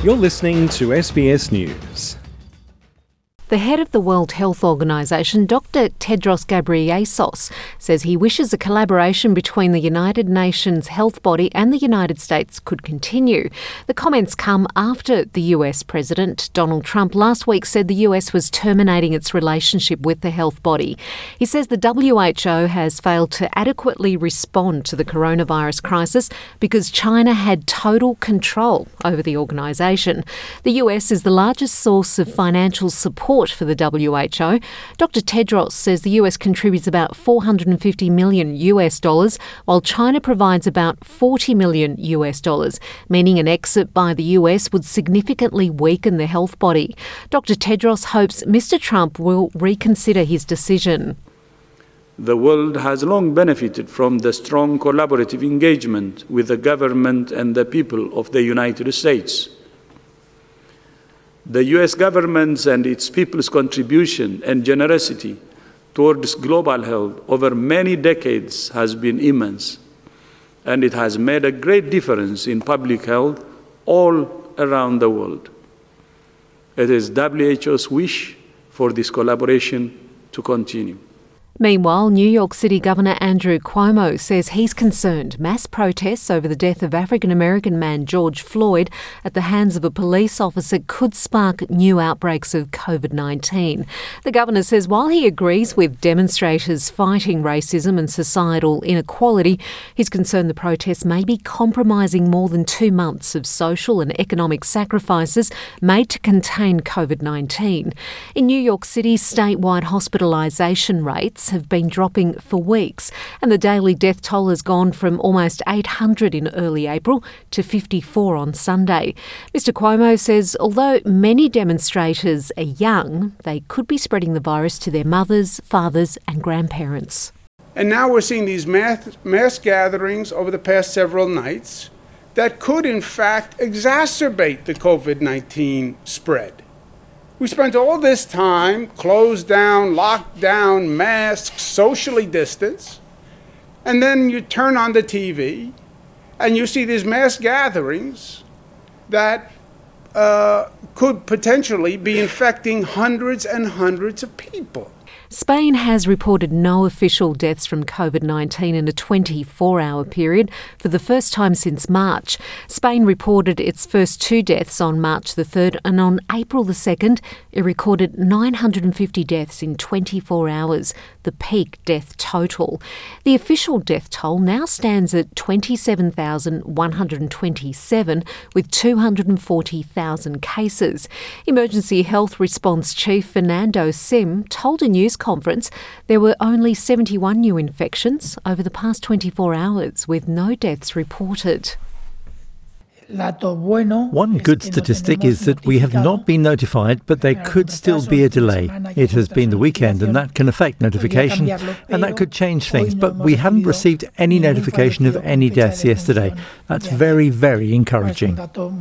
You're listening to SBS News. The head of the World Health Organization, Dr. Tedros Ghebreyesus, says he wishes a collaboration between the United Nations health body and the United States could continue. The comments come after the US President Donald Trump last week said the US was terminating its relationship with the health body. He says the WHO has failed to adequately respond to the coronavirus crisis because China had total control over the organisation. The US is the largest source of financial support for the WHO. Dr. Tedros says the US contributes about $450 million US, while China provides about $40 million US, meaning an exit by the US would significantly weaken the health body. Dr. Tedros hopes Mr. Trump will reconsider his decision. The world has long benefited from the strong collaborative engagement with the government and the people of the United States. The US government's and its people's contribution and generosity towards global health over many decades has been immense, and it has made a great difference in public health all around the world. It is WHO's wish for this collaboration to continue. Meanwhile, New York City Governor Andrew Cuomo says he's concerned mass protests over the death of African-American man George Floyd at the hands of a police officer could spark new outbreaks of COVID-19. The governor says while he agrees with demonstrators fighting racism and societal inequality, he's concerned the protests may be compromising more than 2 months of social and economic sacrifices made to contain COVID-19. In New York City, statewide hospitalisation rates have been dropping for weeks, and the daily death toll has gone from almost 800 in early April to 54 on Sunday. Mr. Cuomo says although many demonstrators are young, they could be spreading the virus to their mothers, fathers and grandparents. And now we're seeing these mass gatherings over the past several nights that could in fact exacerbate the COVID-19 spread. We spent all this time closed down, locked down, masked, socially distanced, and then you turn on the TV and you see these mass gatherings that could potentially be infecting hundreds and hundreds of people. Spain has reported no official deaths from COVID-19 in a 24-hour period for the first time since March. Spain reported its first 2 deaths on March the 3rd, and on April the 2nd, it recorded 950 deaths in 24 hours, the peak death total. The official death toll now stands at 27,127, with 240,000 cases. Emergency Health Response Chief Fernando Sim told a news conference there were only 71 new infections over the past 24 hours, with no deaths reported. One good statistic is that we have not been notified, but there could still be a delay. It has been the weekend and that can affect notification and that could change things, but we haven't received any notification of any deaths yesterday. That's very, very encouraging.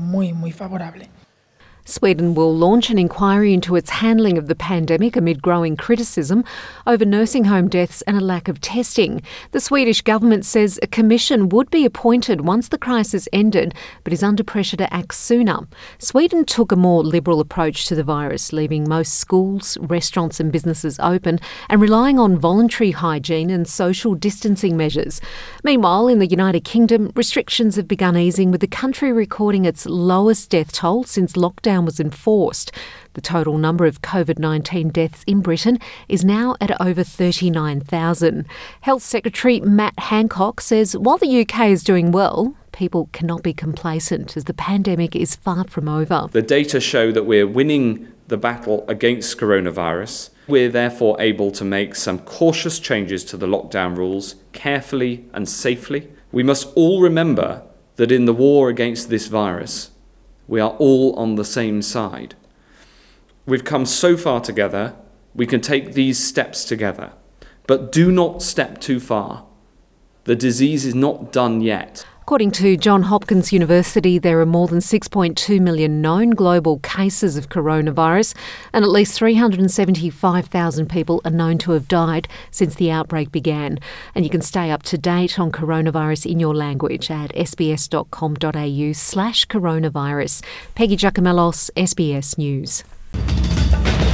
Sweden will launch an inquiry into its handling of the pandemic amid growing criticism over nursing home deaths and a lack of testing. The Swedish government says a commission would be appointed once the crisis ended, but is under pressure to act sooner. Sweden took a more liberal approach to the virus, leaving most schools, restaurants and businesses open and relying on voluntary hygiene and social distancing measures. Meanwhile, in the United Kingdom, restrictions have begun easing, with the country recording its lowest death toll since lockdown was enforced. The total number of COVID-19 deaths in Britain is now at over 39,000. Health Secretary Matt Hancock says while the UK is doing well, people cannot be complacent as the pandemic is far from over. The data show that we're winning the battle against coronavirus. We're therefore able to make some cautious changes to the lockdown rules carefully and safely. We must all remember that in the war against this virus, we are all on the same side. We've come so far together, we can take these steps together. But do not step too far. The disease is not done yet. According to Johns Hopkins University, there are more than 6.2 million known global cases of coronavirus, and at least 375,000 people are known to have died since the outbreak began. And you can stay up to date on coronavirus in your language at sbs.com.au/coronavirus. Peggy Giacomellos, SBS News.